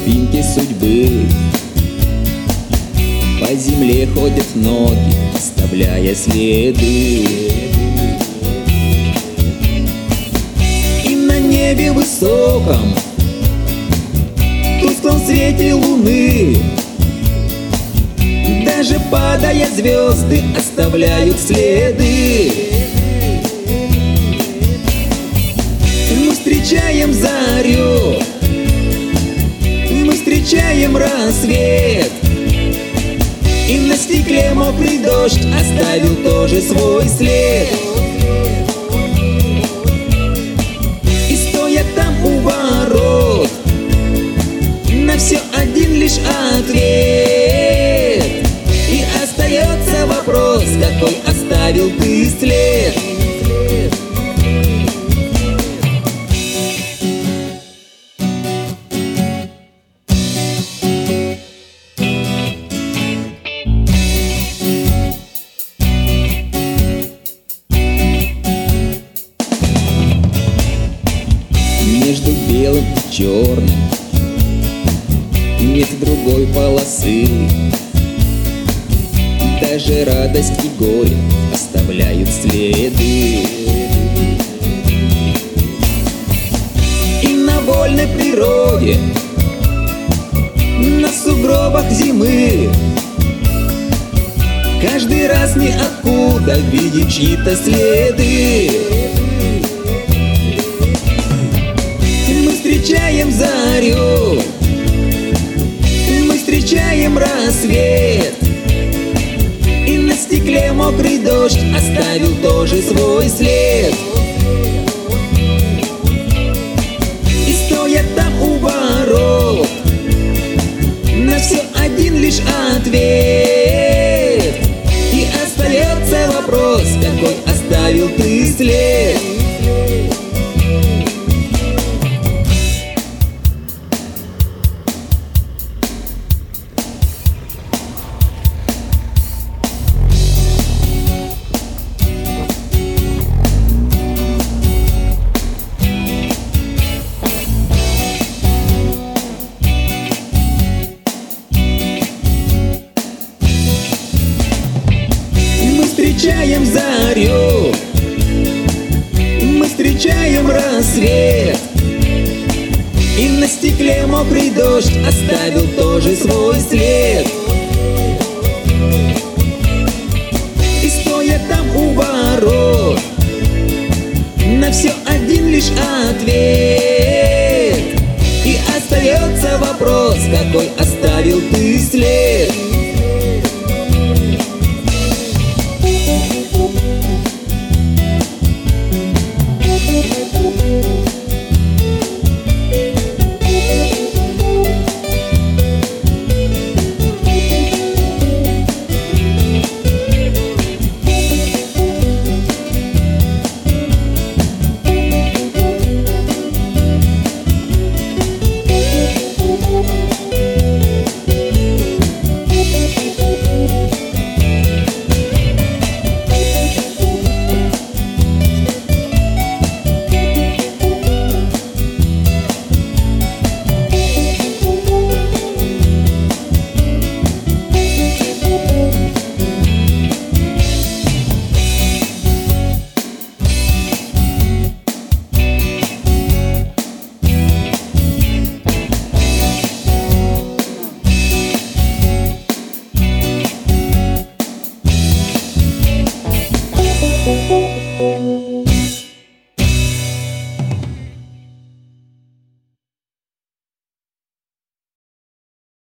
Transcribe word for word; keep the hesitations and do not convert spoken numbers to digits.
тропинке судьбы. По земле ходят ноги, оставляя следы. И на небе высоком, в тусклом свете луны, даже падая звезды оставляют следы. Мы встречаем зарю, мы встречаем рассвет, и на стекле мокрый дождь оставил тоже свой след. И стоя там у ворот, на все один лишь ответ. И остается вопрос, какой оставил ты след. Между белым и черным нет другой полосы. Даже радость и горе оставляют следы. И на вольной природе, на сугробах зимы, каждый раз ниоткуда видит чьи-то следы. Мы встречаем зарю, мы встречаем рассвет, и на стекле мокрый дождь оставил тоже свой след. И стоя там у ворот, на все один лишь ответ. И остается вопрос, какой оставил ты след. Мы встречаем зарю, мы встречаем рассвет, и на стекле мокрый дождь оставил тоже свой след.